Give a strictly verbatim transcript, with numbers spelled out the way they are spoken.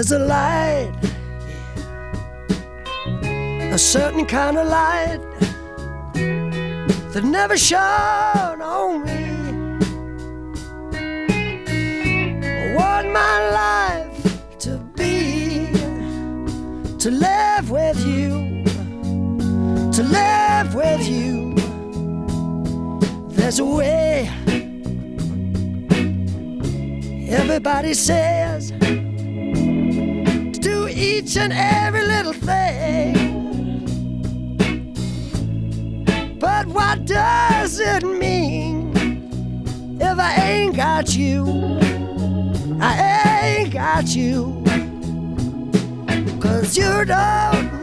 There's a light, yeah, a certain kind of light that never shone on me. I want my life to be, to live with you, to live with you. There's a way, everybody says, to do each and every little thing. But what does it mean if I ain't got you? I ain't got you, 'cause you don't